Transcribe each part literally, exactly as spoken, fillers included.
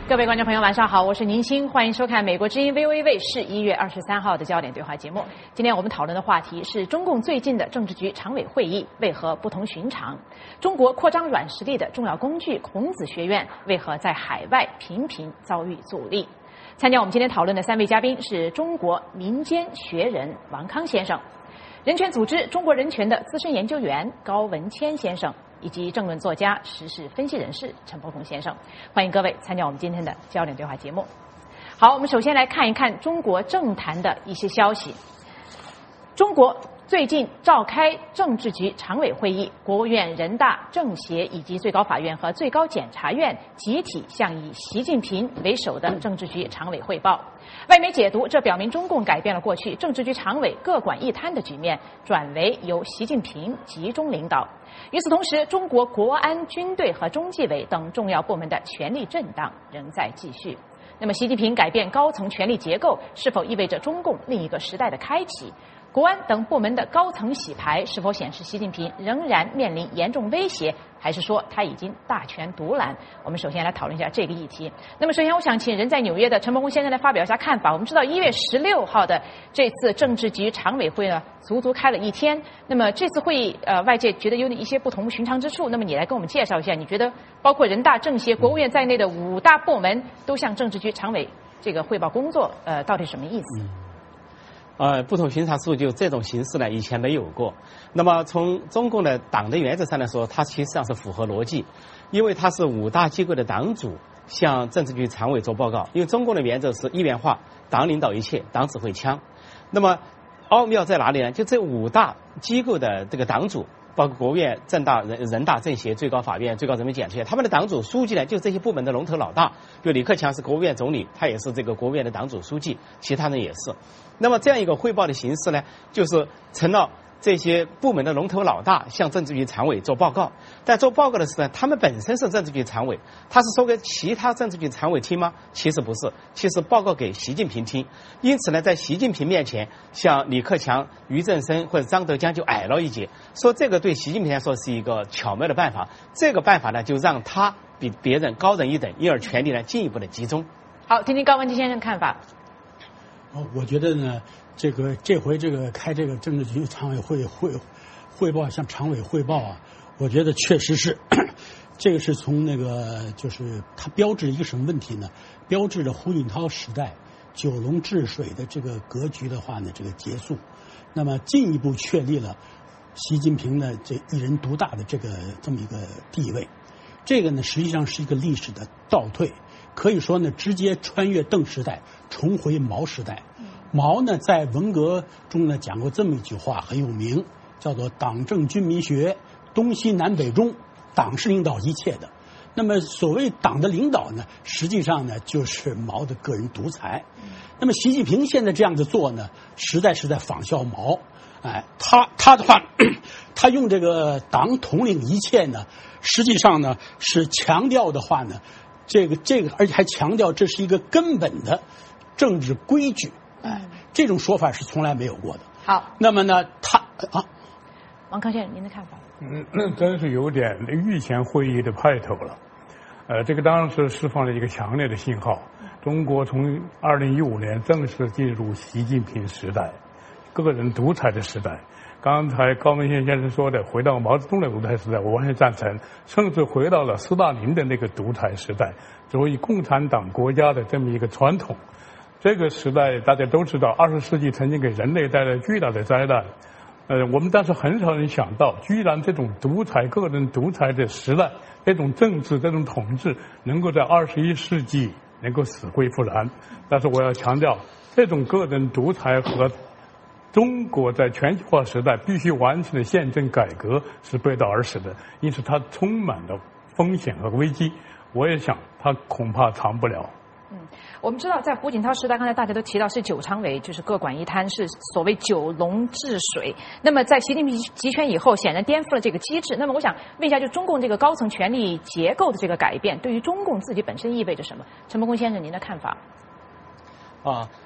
各位观众朋友，晚上好，我是宁鑫，欢迎收看美国之音 V O A 卫视一月二十三号的焦点对话节目。今天我们讨论的话题是中共最近的政治局常委会议为何不同寻常？中国扩张软实力的重要工具孔子学院为何在海外频频遭遇阻力？参加我们今天讨论的三位嘉宾是中国民间学人王康先生、人权组织中国人权的资深研究员高文谦先生，以及政论作家、时事分析人士陈伯宏先生。欢迎各位参加我们今天的焦点对话节目。好，我们首先来看一看中国政坛的一些消息。中国最近召开政治局常委会议，国务院、人大、政协以及最高法院和最高检察院集体向以习近平为首的政治局常委汇报。外媒解读，这表明中共改变了过去政治局常委各管一摊的局面，转为由习近平集中领导。与此同时，中国国安、军队和中纪委等重要部门的权力震荡仍在继续。那么，习近平改变高层权力结构，是否意味着中共另一个时代的开启？国安等部门的高层洗牌，是否显示习近平仍然面临严重威胁，还是说他已经大权独揽？我们首先来讨论一下这个议题。那么，首先我想请人在纽约的陈伯宏先生来发表一下看法。我们知道一月十六号的这次政治局常委会呢，足足开了一天。那么这次会议，呃，外界觉得有一些不同寻常之处。那么你来跟我们介绍一下，你觉得包括人大、政协、国务院在内的五大部门都向政治局常委这个汇报工作，呃，到底什么意思？ 嗯呃，不同寻常之处就这种形式呢，以前没有过。那么从中共的党的原则上来说，它其实上是符合逻辑，因为它是五大机构的党组向政治局常委做报告。因为中共的原则是一元化，党领导一切，党指挥枪。那么奥妙在哪里呢？就这五大机构的这个党组，包括国务院、政大、人人大、政协、最高法院、最高人民检察院，他们的党组书记呢，就这些部门的龙头老大。比如李克强是国务院总理，他也是这个国务院的党组书记，其他人也是。那么这样一个汇报的形式呢，就是成了这些部门的龙头老大向政治局常委做报告。但做报告的时候，他们本身是政治局常委，他是说给其他政治局常委听吗？其实不是，其实报告给习近平听。因此呢，在习近平面前，像李克强、俞正声或者张德江就矮了一截，说这个对习近平来说是一个巧妙的办法。这个办法呢，就让他比别人高人一等，因而权力呢进一步的集中。 好，听听高文谦先生看法。 我觉得呢，这个这回这个开这个政治局常委会汇汇报向常委汇报啊，我觉得确实是，这个是从那个就是它标志一个什么问题呢？标志着胡锦涛时代九龙治水的这个格局的话呢，这个结束，那么进一步确立了习近平的这一人独大的这个这么一个地位。这个呢，实际上是一个历史的倒退。可以说呢，直接穿越邓时代，重回毛时代。毛呢，在文革中呢讲过这么一句话，很有名，叫做“党政军民学，东西南北中，党是领导一切的”。那么，所谓党的领导呢，实际上呢就是毛的个人独裁。那么，习近平现在这样子做呢，实在是在仿效毛。哎，他他的话，他用这个党统领一切呢，实际上呢是强调的话呢。这个这个，而且还强调这是一个根本的政治规矩，哎，这种说法是从来没有过的。 好， 那么呢，他啊， 王康先生，您的看法？ 嗯，那真是有点御前会议的派头了。呃，这个当然是释放了一个强烈的信号，中国从二零一五年正式进入习近平时代，个人独裁的时代。刚才高文谦先生说的，回到毛泽东的独裁时代，我完全赞成，甚至回到了斯大林的那个独裁时代，作为共产党国家的这么一个传统。这个时代大家都知道，二十世纪曾经给人类带来巨大的灾难。呃，我们但是很少人想到，居然这种独裁、个人独裁的时代，这种政治、这种统治，能够在二十一世纪能够死灰复燃。但是我要强调，这种个人独裁和中国在全球化时代必须完成的宪政改革是背道而驰的，因此它充满了风险和危机。我也想，它恐怕长不了。 嗯，我们知道，在胡锦涛时代，刚才大家都提到是九常委，就是各管一摊，是所谓九龙治水。那么在习近平集权以后，显然颠覆了这个机制。那么我想问一下，就中共这个高层权力结构的这个改变，对于中共自己本身意味着什么？陈伯宏先生，您的看法？ 啊，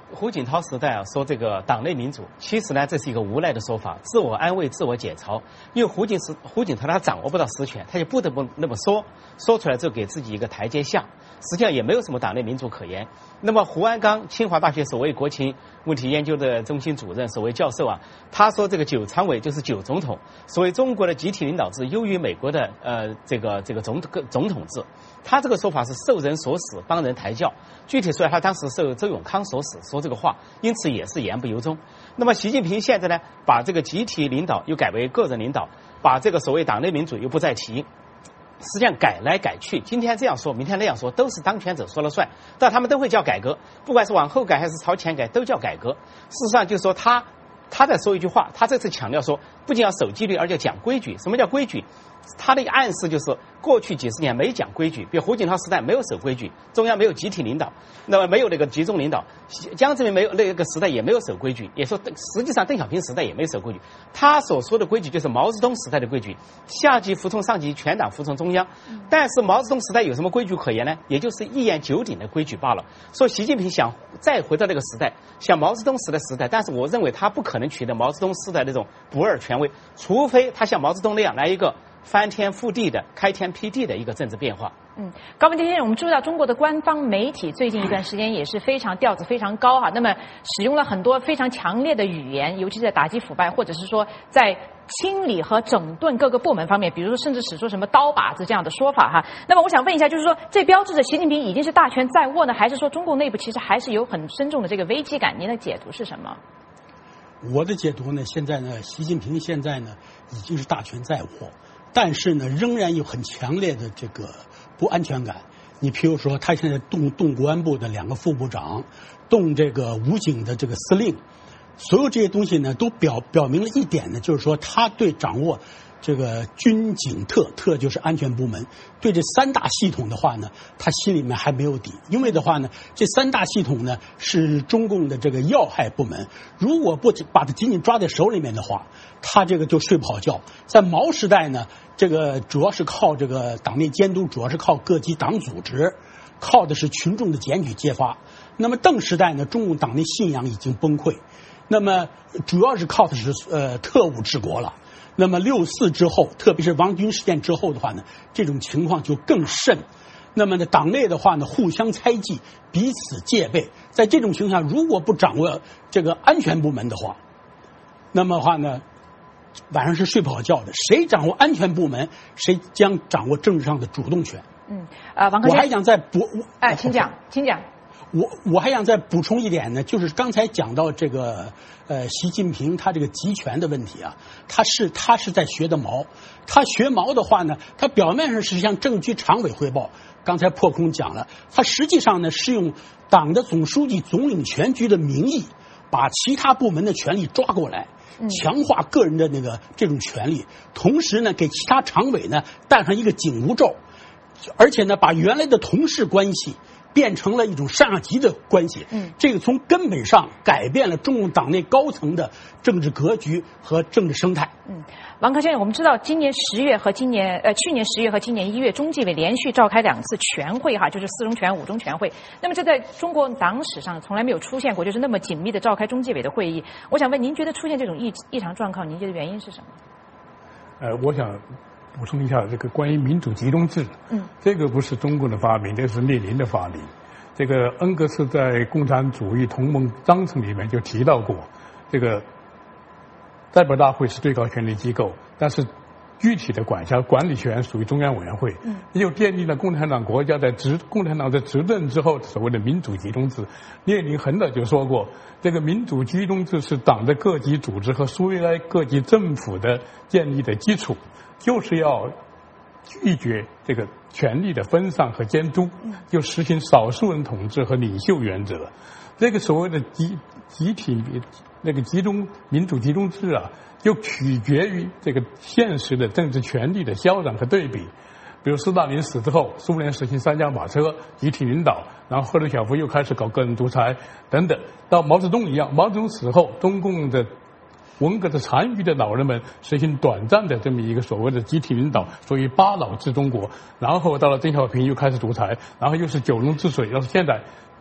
胡锦涛时代啊，说这个党内民主，其实呢这是一个无奈的说法，自我安慰、自我解嘲。因为胡锦是胡锦涛他掌握不到实权，他就不得不那么说，说出来之后给自己一个台阶下，实际上也没有什么党内民主可言。那么胡安刚，清华大学首位国情问题研究的中心主任、首位教授啊，他说这个九常委就是九总统，所谓中国的集体领导制优于美国的呃这个这个总总统制。他这个说法是受人所使，帮人抬轿。具体说来，他当时受周永康所使说这个话，因此也是言不由衷。那么习近平现在呢，把这个集体领导又改为个人领导，把这个所谓党内民主又不再提。实际上改来改去，今天这样说，明天那样说，都是当权者说了算，但他们都会叫改革，不管是往后改还是朝前改，都叫改革。事实上就是说他他在说一句话，他这次强调说，不仅要守纪律，而且讲规矩。什么叫规矩？他的暗示就是过去几十年没讲规矩，比如胡锦涛时代没有守规矩，中央没有集体领导，那么没有那个集中领导，江泽民没有那个时代也没有守规矩，也说实际上邓小平时代也没有守规矩。他所说的规矩就是毛泽东时代的规矩，下级服从上级，全党服从中央。但是毛泽东时代有什么规矩可言呢？也就是一言九鼎的规矩罢了。说习近平想再回到那个时代，像毛泽东时代时代，但是我认为他不可能取得毛泽东时代那种不二权威，除非他像毛泽东那样来一个翻天覆地的、开天辟地的一个政治变化。 嗯，高文先生，我们注意到中国的官方媒体最近一段时间也是非常调子非常高哈，那么使用了很多非常强烈的语言，尤其是在打击腐败，或者是说在清理和整顿各个部门方面，比如说甚至使出什么刀把子这样的说法哈。那么我想问一下，就是说这标志着习近平已经是大权在握呢，还是说中共内部其实还是有很深重的这个危机感？您的解读是什么？ 我的解读呢，现在呢，习近平现在呢已经是大权在握，但是呢，仍然有很强烈的这个不安全感。你譬如说，他现在动动国安部的两个副部长，动这个武警的这个司令，所有这些东西呢，都表表明了一点呢，就是说他对掌握这个军警特特就是安全部门，对这三大系统的话呢，他心里面还没有底。因为的话呢，这三大系统呢是中共的这个要害部门，如果不把它紧紧抓在手里面的话，他这个就睡不好觉。在毛时代呢，这个主要是靠这个党内监督，主要是靠各级党组织，靠的是群众的检举揭发。那么邓时代呢，中共党内信仰已经崩溃，那么主要是靠的是呃特务治国了。那么六四之后，特别是王军事件之后的话呢，这种情况就更甚。那么呢，党内的话呢，互相猜忌，彼此戒备。在这种情况下，如果不掌握这个安全部门的话，那么的话呢，晚上是睡不好觉的。谁掌握安全部门，谁将掌握政治上的主动权。 嗯，呃，王克先， 我还想再补， 哎，请讲，请讲。 我我还想再补充一点呢，就是刚才讲到这个呃，习近平他这个集权的问题啊，他是他是在学的毛，他学毛的话呢，他表面上是向政局常委汇报，刚才破空讲了，他实际上呢是用党的总书记总领全局的名义，把其他部门的权力抓过来，强化个人的那个这种权利，同时呢给其他常委呢戴上一个紧箍咒，而且呢把原来的同事关系变成了一种上下级的关系，嗯，这个从根本上改变了中共党内高层的政治格局和政治生态。 嗯，王克先生，我们知道今年十月和今年呃去年十月和今年一月，中纪委连续召开两次全会哈，就是四中全、五中全会。那么这在中国党史上从来没有出现过，就是那么紧密的召开中纪委的会议。我想问您，觉得出现这种异异常状况，您觉得原因是什么？ 呃，我想补充一下这个关于民主集中制，嗯，这个不是中国的发明，这是列宁的发明。这个恩格斯在《共产主义同盟章程》里面就提到过，这个代表大会是最高权力机构，但是具体的管辖管理权属于中央委员会，嗯，也就建立了共产党国家在执共产党在执政之后所谓的民主集中制。列宁很早就说过，这个民主集中制是党的各级组织和苏维埃各级政府的建立的基础，就是要拒绝这个权力的分散和监督，就实行少数人统治和领袖原则。这个所谓的集集体那个集中民主集中制啊，就取决于这个现实的政治权力的消长和对比。比如斯大林死之后，苏联实行三驾马车集体领导，然后赫鲁晓夫又开始搞个人独裁等等。到毛泽东一样，毛泽东死后，中共的文革的残余的老人们实行短暂的这么一个所谓的集体领导，所谓八老治中国。然后到了邓小平又开始独裁，然后又是九龙治水，然后现在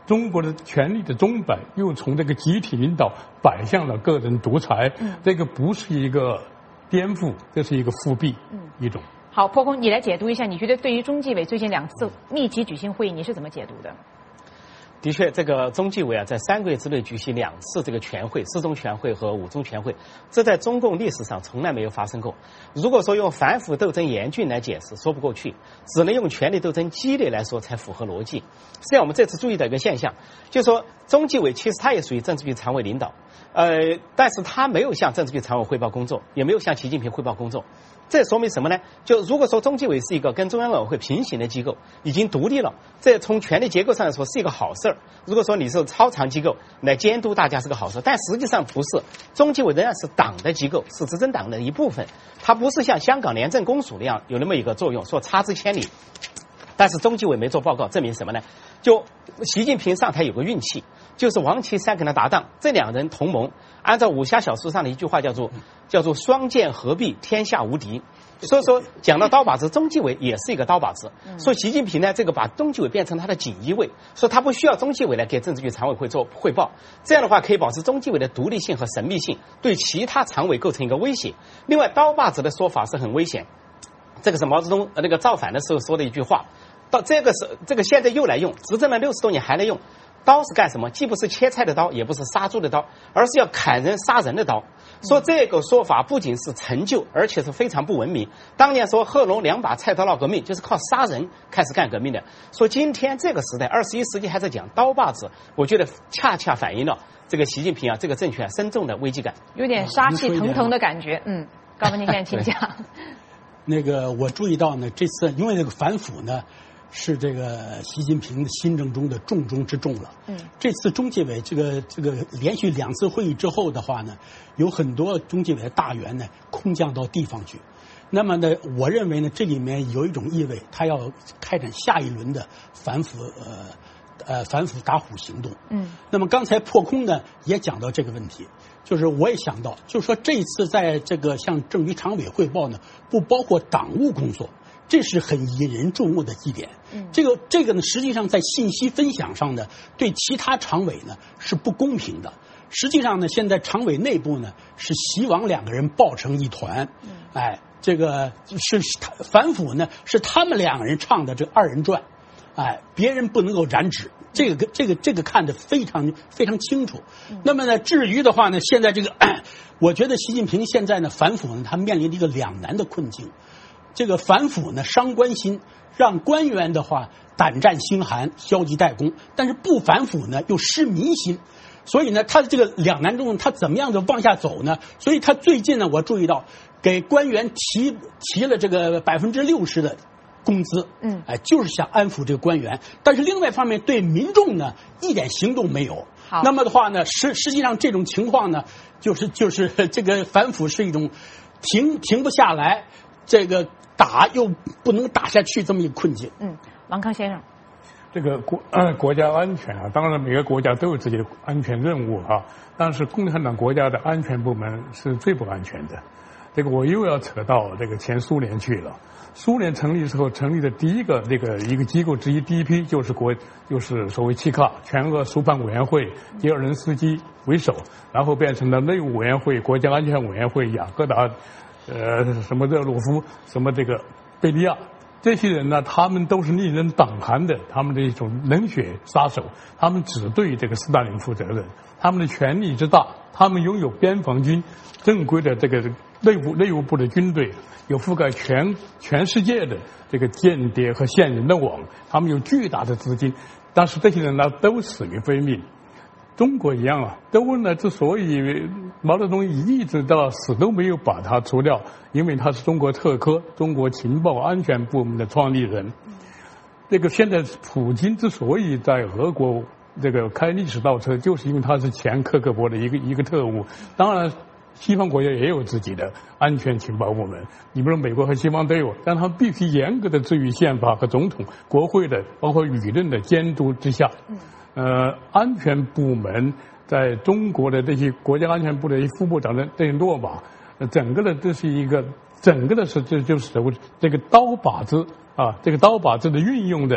中国的权力的钟摆又从这个集体领导摆向了个人独裁。嗯，这个不是一个颠覆，这是一个复辟。嗯，一种。 好，破空，你来解读一下，你觉得对于中纪委最近两次密集举行会议，你是怎么解读的？ 的确，这个中纪委啊，在三个月之内举行两次这个全会，四中全会和五中全会，这在中共历史上从来没有发生过。如果说用反腐斗争严峻来解释，说不过去，只能用权力斗争激烈来说才符合逻辑。实际上，我们这次注意到一个现象，就是说中纪委其实它也属于政治局常委领导，呃，但是他没有向政治局常委汇报工作，也没有向习近平汇报工作。这说明什么呢？就如果说中纪委是一个跟中央委员会平行的机构，已经独立了，这从权力结构上来说是一个好事儿。如果说你是超常机构来监督大家是个好事，但实际上不是。中纪委仍然是党的机构，是执政党的一部分，它不是像香港廉政公署那样有那么一个作用，说差之千里。但是中纪委没做报告，证明什么呢？就习近平上台有个运气，就是王岐山跟他搭档，这两人同盟。按照武侠小说上的一句话叫做叫做双剑合璧，天下无敌。所以说讲到刀把子，中纪委也是一个刀把子。说习近平呢，这个把中纪委变成他的锦衣卫，说他不需要中纪委来给政治局常委会做汇报，这样的话可以保持中纪委的独立性和神秘性，对其他常委构成一个威胁。另外，刀把子的说法是很危险，这个是毛泽东那个造反的时候说的一句话。到这个是这个现在又来用，执政了六十多年还来用。刀是干什么？既不是切菜的刀，也不是杀猪的刀，而是要砍人杀人的刀。说这个说法不仅是陈旧，而且是非常不文明。当年说贺龙两把菜刀闹革命，就是靠杀人开始干革命的。说今天这个时代，二十一世纪还在讲刀把子，我觉得恰恰反映了这个习近平啊这个政权深重的危机感， 有点杀气腾腾的感觉。嗯，高文，您现在请讲。 那个我注意到呢，这次因为这个反腐呢。是这个习近平的新政中的重中之重了。嗯，这次中纪委这个这个连续两次会议之后的话呢，有很多中纪委的大员呢空降到地方去。那么呢，我认为呢，这里面有一种意味，他要开展下一轮的反腐呃呃反腐打虎行动。嗯，那么刚才破空呢也讲到这个问题，就是我也想到，就是说这次在这个向政局常委汇报呢，不包括党务工作。这是很引人注目的一点。嗯，这个这个呢，实际上在信息分享上呢，对其他常委呢是不公平的。实际上呢，现在常委内部呢是习王两个人抱成一团。嗯，哎，这个是反腐呢是他们两个人唱的这二人转，哎，别人不能够染指。这个这个这个看得非常非常清楚。嗯，那么呢，至于的话呢，现在这个，我觉得习近平现在呢反腐呢，他面临一个两难的困境。这个反腐呢伤官心，让官员的话胆战心寒，消极怠工；但是不反腐呢又失民心，所以呢他的这个两难中，他怎么样的往下走呢？所以他最近呢，我注意到给官员提提了这个百分之六十的工资，嗯，哎，就是想安抚这个官员。但是另外一方面对民众呢一点行动没有。好，那么的话呢，实实际上这种情况呢，就是就是这个反腐是一种停停不下来。这个打又不能打下去，这么一个困境。嗯， 王康先生， 这个国呃国家安全啊，当然每个国家都有自己的安全任务啊，但是共产党国家的安全部门是最不安全的。这个我又要扯到这个前苏联去了。苏联成立之后成立的第一个这个一个机构之一，第一批就是国就是所谓契卡全俄苏判委员会，吉尔任斯基为首，然后变成了内务委员会、国家安全委员会、雅各达。呃，什么热洛夫，什么这个贝利亚，这些人呢，他们都是令人胆寒的，他们的一种冷血杀手，他们只对这个斯大林负责任，他们的权力之大，他们拥有边防军，正规的这个内务内务部的军队，有覆盖全全世界的这个间谍和线人的网，他们有巨大的资金，但是这些人呢，都死于非命。中国一样啊，都呢之所以毛泽东一直到死都没有把他除掉，因为他是中国特科、中国情报安全部门的创立人。这个现在普京之所以在俄国这个开历史倒车，就是因为他是前克格勃的一个一个特务。当然，西方国家也有自己的安全情报部门，你比如美国和西方都有，但他们必须严格的置于宪法和总统、国会的包括舆论的监督之下。呃，安全部门在中国的这些国家安全部的副部长的这些落马，呃，整个的这是一个整个的是这就是这个刀把子啊，这个刀把子的运用的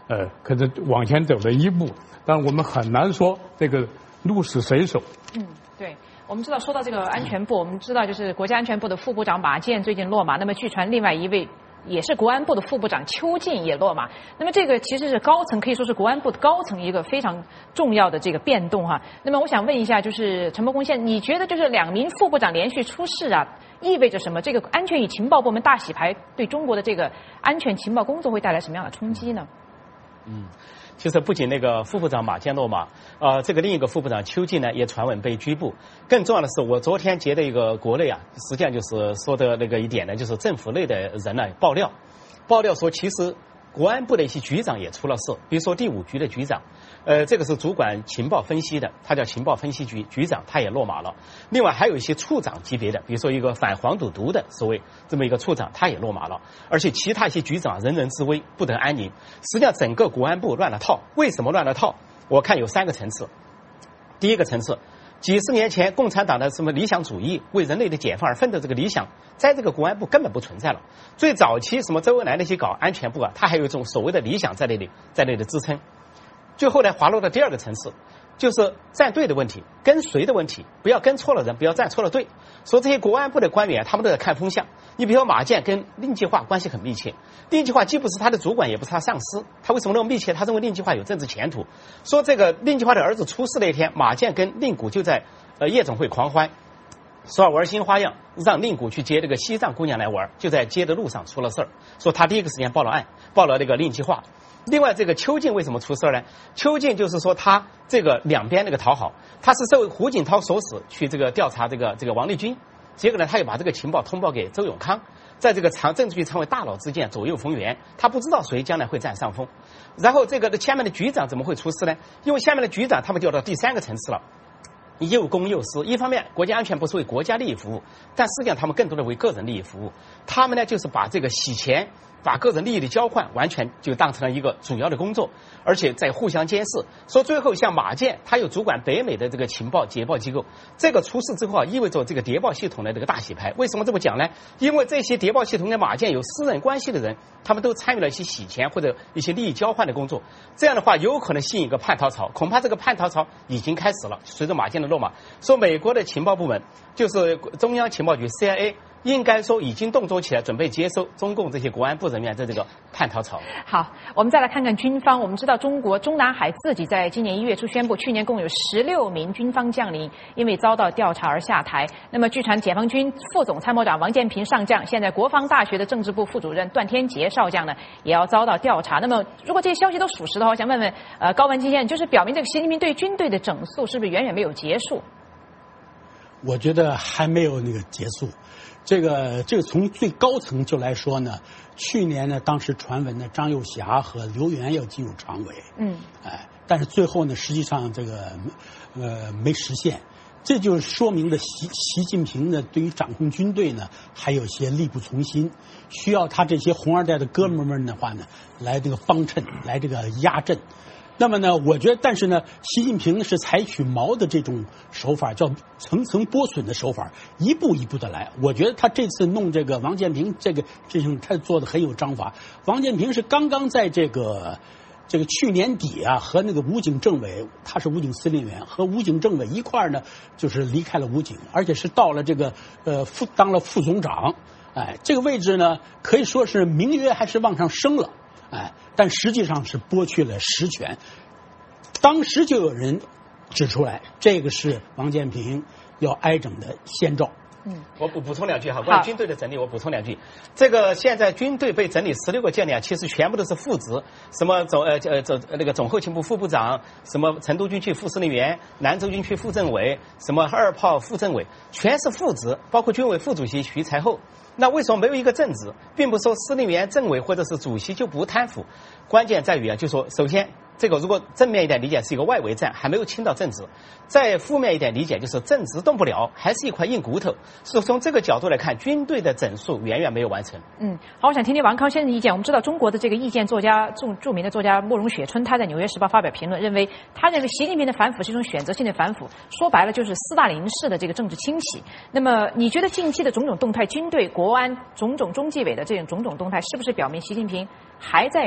呃，可是往前走了一步，但我们很难说这个路是谁走。 嗯，对。我们知道，说到这个安全部，我们知道就是国家安全部的副部长马建最近落马，那么据传另外一位也是国安部的副部长邱进也落马。那么这个其实是高层，可以说是国安部的高层一个非常重要的这个变动哈。那么我想问一下，就是陈伯公先生，你觉得就是两名副部长连续出事啊，意味着什么？这个安全与情报部门大洗牌对中国的这个安全情报工作会带来什么样的冲击呢？ 嗯。其实不仅那个副部长马建落马，呃，这个另一个副部长邱进呢也传闻被拘捕。更重要的是，我昨天接的一个国内啊，实际上就是说的那个一点呢，就是政府内的人呢爆料，爆料说其实国安部的一些局长也出了事，比如说第五局的局长，呃，这个是主管情报分析的，他叫情报分析局局长，他也落马了。另外还有一些处长级别的，比如说一个反黄赌毒的所谓这么一个处长，他也落马了。而且其他一些局长人人自危，不得安宁。实际上整个国安部乱了套。为什么乱了套？我看有三个层次。第一个层次，几十年前共产党的什么理想主义，为人类的解放而奋斗这个理想，在这个国安部根本不存在了。最早期什么周恩来那些搞安全部啊，他还有一种所谓的理想在那里，在那里支撑。最后呢，滑落到第二个层次，就是站队的问题，跟随的问题，不要跟错了人，不要站错了队。说这些国安部的官员，他们都在看风向。你比如说马建跟令计划关系很密切，令计划既不是他的主管，也不是他上司，他为什么那么密切？他认为令计划有政治前途。说这个令计划的儿子出事那天，马建跟令谷就在呃夜总会狂欢，说玩新花样，让令谷去接这个西藏姑娘来玩，就在接的路上出了事儿。说他第一个时间报了案，报了这个令计划。另外，这个邱进为什么出事呢？邱进就是说他这个两边那个讨好，他是受胡锦涛所使去这个调查这个这个王立军，结果呢，他又把这个情报通报给周永康，在这个常政治局常委大佬之间左右逢源，他不知道谁将来会占上风。然后这个下面的局长怎么会出事呢？因为下面的局长他们掉到第三个层次了。又公又私，一方面国家安全部是为国家利益服务，但实际上他们更多的为个人利益服务。他们呢就是把这个洗钱，把个人利益的交换完全就当成了一个主要的工作，而且在互相监视。说最后像马建，他又主管北美的这个情报谍报机构，这个出事之后啊，意味着这个谍报系统的这个大洗牌。为什么这么讲呢？因为这些谍报系统跟马建有私人关系的人，他们都参与了一些洗钱或者一些利益交换的工作。这样的话，有可能吸引一个叛逃潮，恐怕这个叛逃潮已经开始了。随着马建的落马，说美国的情报部门就是中央情报局 C I A。应该说已经动作起来，准备接收中共这些国安部人员的这个叛逃潮。 好，我们再来看看军方。我们知道中国中南海自己在今年一月初宣布，去年共有十六名军方将领因为遭到调查而下台。那么据传解放军副总参谋长王建平上将，现在国防大学的政治部副主任段天杰少将呢，也要遭到调查。那么如果这些消息都属实的话，我想问问呃高文基先生，就是表明这个习近平对军队的整肃是不是远远没有结束？ 我觉得还没有那个结束。这个这个从最高层就来说呢，去年呢，当时传闻呢，张又侠和刘源要进入常委， 嗯， 哎，但是最后呢，实际上这个呃没实现，这就说明了习习近平呢对于掌控军队呢还有些力不从心，需要他这些红二代的哥们们的话呢来这个帮衬，来这个压阵。那么呢，我觉得，但是呢，习近平是采取毛的这种手法，叫层层剥笋的手法，一步一步的来。我觉得他这次弄这个王建平这个事情，他做的很有章法。王建平是刚刚在这个这个去年底啊，和那个武警政委，他是武警司令员，和武警政委一块儿呢，就是离开了武警，而且是到了这个呃副当了副总长。哎，这个位置呢，可以说是名曰还是往上升了。哎，但实际上是剥去了实权。当时就有人指出来，这个是王建平要挨整的先兆。 嗯，我补补充两句哈，关于军队的整理，我补充两句。这个现在军队被整理十六个将领，其实全部都是副职，什么总呃呃总那个总后勤部副部长，什么成都军区副司令员，兰州军区副政委，什么二炮副政委，全是副职，包括军委副主席徐才厚。那为什么没有一个正职？并不是说司令员、政委或者是主席就不贪腐，关键在于啊，就说首先这个如果正面一点理解是一个外围战，还没有倾到正职；再负面一点理解就是正职动不了，还是一块硬骨头。所以从这个角度来看，军队的整肃远远没有完成。 嗯，好，我想听听王康先生的意见。我们知道中国的这个意见作家著著名的作家慕容雪春，他在《纽约时报》发表评论，认为他认为习近平的反腐是一种选择性的反腐，说白了就是斯大林式的这个政治清洗。那么你觉得近期的种种动态，军队、国安、种种中纪委的这种种种动态，是不是表明习近平还在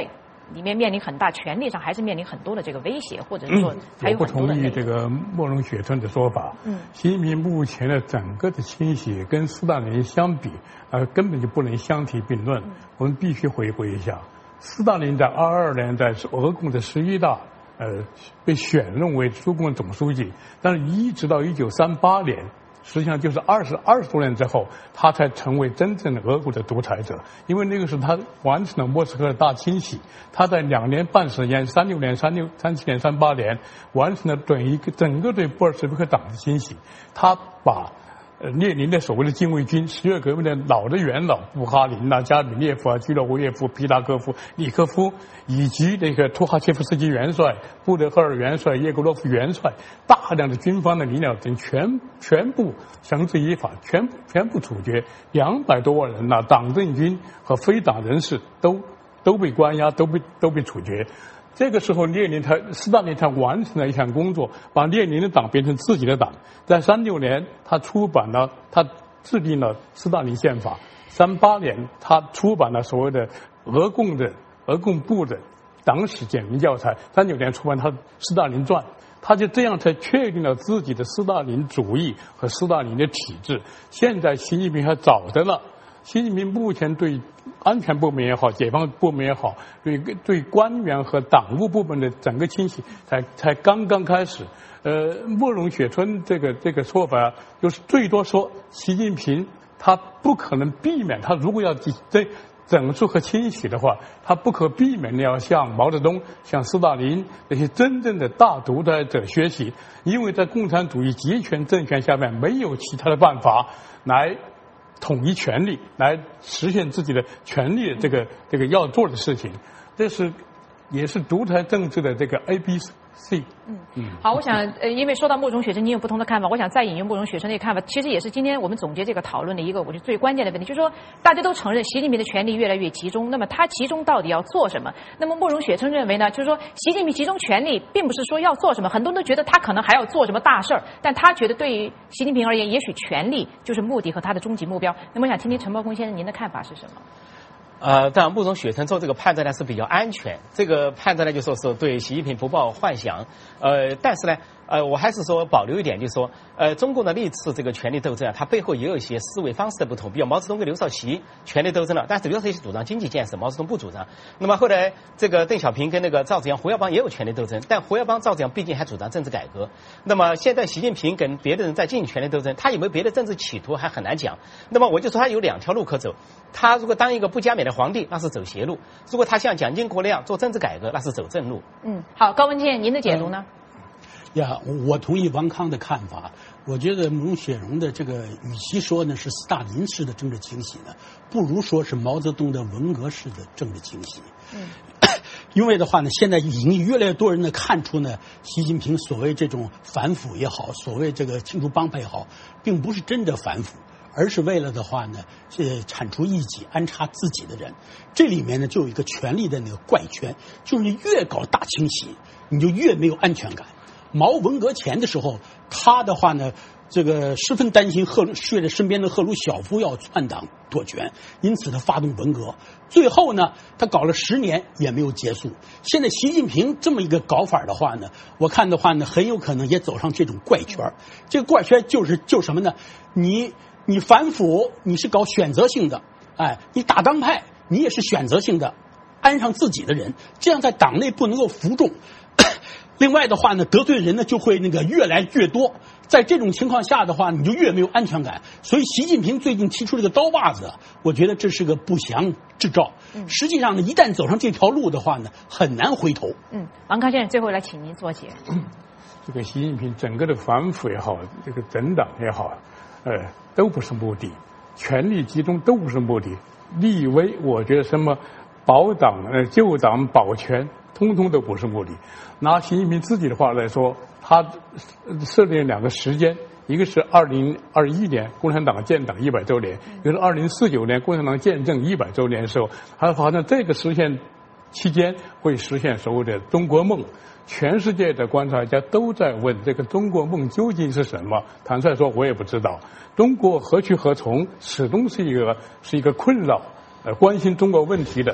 里面面临很大，权力上还是面临很多的这个威胁，或者是说还有很多的、 嗯、我不同意这个莫荣雪村的说法。嗯，习近平目前的整个的清洗跟斯大林相比，呃，根本就不能相提并论。嗯、我们必须回顾一下，斯大林在二二年在俄共的十一大，呃，被选任为中共总书记，但是一直到一九三八年。实际上就是二十二十多年之后，他才成为真正的俄国的独裁者。因为那个时候他完成了莫斯科的大清洗，他在两年半时间，三六年、三六、三七年、三八年，完成了对一个整个对布尔什维克党的清洗。他把呃列宁的所谓的禁卫军，十月革命的老的元老布哈林呐、加米涅夫啊、居洛维耶夫、皮达科夫、里科夫，以及那个托哈切夫斯基元帅、布德赫尔元帅、叶格洛夫元帅，大量的军方的领导人全全部绳之以法，全部全部处决，两百多万人呐、啊，党政军和非党人士都都被关押，都被都被处决。这个时候，列宁他斯大林他完成了一项工作，把列宁的党变成自己的党。在三六年，他出版了，他制定了斯大林宪法。三八年，他出版了所谓的俄共的俄共部的党史简明教材。三九年出版他《斯大林传》，他就这样才确定了自己的斯大林主义和斯大林的体制。现在习近平还早着呢。习近平目前对安全部门也好，解放部门也好，对对官员和党务部门的整个清洗才才刚刚开始。呃，莫荣雪村这个这个说法，就是最多说习近平他不可能避免，他如果要这整肃和清洗的话，他不可避免的要向毛泽东、向斯大林那些真正的大独裁者学习，因为在共产主义集权政权下面，没有其他的办法来统一权力，来实现自己的权力的这个这个要做的事情，这是也是独裁政治的这个 A B C。 嗯嗯，好，我想呃，因为说到莫荣雪村，你有不同的看法，我想再引用莫荣雪村的看法，其实也是今天我们总结这个讨论的一个我觉得最关键的问题，就是说大家都承认习近平的权力越来越集中，那么他集中到底要做什么？那么莫荣雪村认为呢，就是说习近平集中权力，并不是说要做什么，很多人都觉得他可能还要做什么大事儿，但他觉得对于习近平而言，也许权力就是目的和他的终极目标。那么我想听听陈茂空先生您的看法是什么？ 呃，当然，慕容雪村做这个判断呢是比较安全，这个判断呢就说是对习近平不抱幻想。呃，但是呢，呃，我还是说保留一点，就是说，呃，中共的历次这个权力斗争啊，它背后也有一些思维方式的不同。比如毛泽东跟刘少奇权力斗争了，但是刘少奇主张经济建设，毛泽东不主张。那么后来这个邓小平跟那个赵紫阳、胡耀邦也有权力斗争，但胡耀邦、赵紫阳毕竟还主张政治改革。那么现在习近平跟别的人在进行权力斗争，他有没有别的政治企图还很难讲。那么我就说他有两条路可走，他如果当一个不加冕的皇帝，那是走邪路；如果他像蒋经国那样做政治改革，那是走正路。 嗯，好，高文健，您的解读呢？ 嗯、呀，我同意王康的看法。我觉得慕容雪蓉的这个，与其说呢是斯大林式的政治清洗呢，不如说是毛泽东的文革式的政治清洗。嗯。因为的话呢，现在已经越来越多人呢看出呢，习近平所谓这种反腐也好，所谓这个清除帮派也好，并不是真的反腐。而是为了的话呢，呃，铲除异己，安插自己的人。这里面呢，就有一个权力的那个怪圈，就是你越搞大清洗，你就越没有安全感。毛文革前的时候，他的话呢，这个十分担心赫鲁睡着身边的赫鲁晓夫要篡党夺权，因此他发动文革。最后呢，他搞了十年也没有结束。现在习近平这么一个搞法的话呢，我看的话呢，很有可能也走上这种怪圈。这个怪圈就是就什么呢？你。你反腐，你是搞选择性的，哎，你打党派，你也是选择性的，安上自己的人，这样在党内不能够服众。另外的话呢，得罪人呢就会那个越来越多，在这种情况下的话，你就越没有安全感。所以习近平最近提出这个刀把子，我觉得这是个不祥之兆。嗯、实际上呢，一旦走上这条路的话呢，很难回头。 嗯，王康先生，最后来请您做解。 这个习近平整个的反腐也好，这个整党也好，呃，都不是目的，权力集中都不是目的。立威，我觉得什么保党、呃救党、保全，通通都不是目的。拿习近平自己的话来说，他设定两个时间，一个是二零二一年共产党建党一百周年，一个是二零四九年共产党建政一百周年的时候，他好像这个实现期间会实现所谓的中国梦。全世界的观察家都在问这个中国梦究竟是什么？坦率说，我也不知道。中国何去何从，始终是一个是一个困扰，呃，关心中国问题的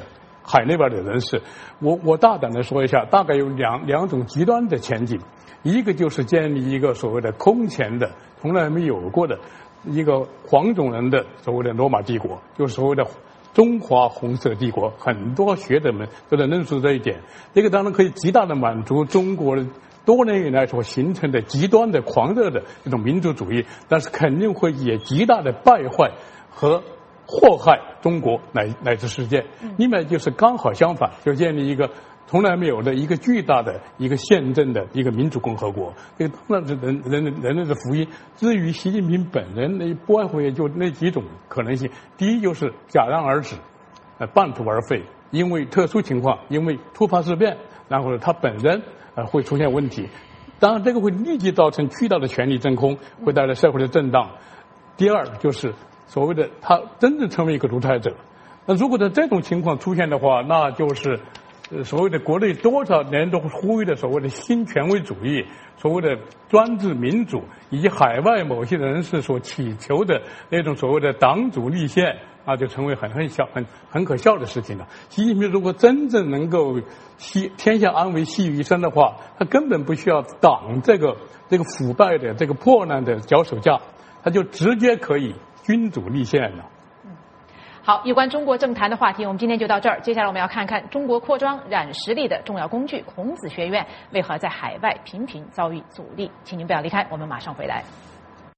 海那边的人士。我我大胆的说一下，大概有两两种极端的前景，一个就是建立一个所谓的空前的、从来没有过的一个黄种人的所谓的罗马帝国，就是所谓的中华红色帝国。很多学者们都在论述这一点，这个当然可以极大的满足中国多年以来所形成的极端的狂热的这种民族主义，但是肯定会也极大的败坏和祸害中国乃乃至世界。另外就是刚好相反，就建立一个从来没有的一个巨大的一个宪政的一个民主共和国。这个当然是人人人类的福音。至于习近平本人，那不外乎也就那几种可能性。第一就是戛然而止，呃，半途而废，因为特殊情况，因为突发事变，然后他本人呃会出现问题。当然，这个会立即造成巨大的权力真空，会带来社会的震荡。第二就是所谓的他真正成为一个独裁者。那如果在这种情况出现的话，那就是呃所谓的国内多少年都呼吁的所谓的新权威主义，所谓的专制民主，以及海外某些人士所祈求的那种所谓的党主立宪，那就成为很很小很很可笑的事情了。习近平如果真正能够系天下安危系于一身的话，他根本不需要党这个这个腐败的这个破烂的脚手架，他就直接可以君主立宪了。 好，有关中国政坛的话题，我们今天就到这儿。接下来我们要看看中国扩张软实力的重要工具孔子学院为何在海外频频遭遇阻力。请您不要离开，我们马上回来。